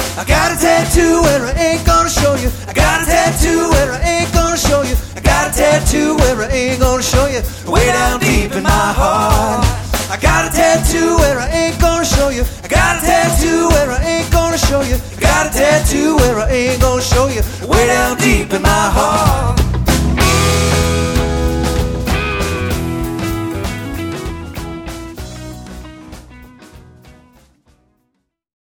I got a tattoo where I ain't gonna show you. I got a tattoo where I ain't gonna show you. I got a tattoo where I ain't gonna show you. Way down deep in my heart. I got a tattoo where I ain't gonna show you. I got a tattoo where I ain't gonna show you. I got a tattoo where I ain't gonna show you. Way down deep in my heart.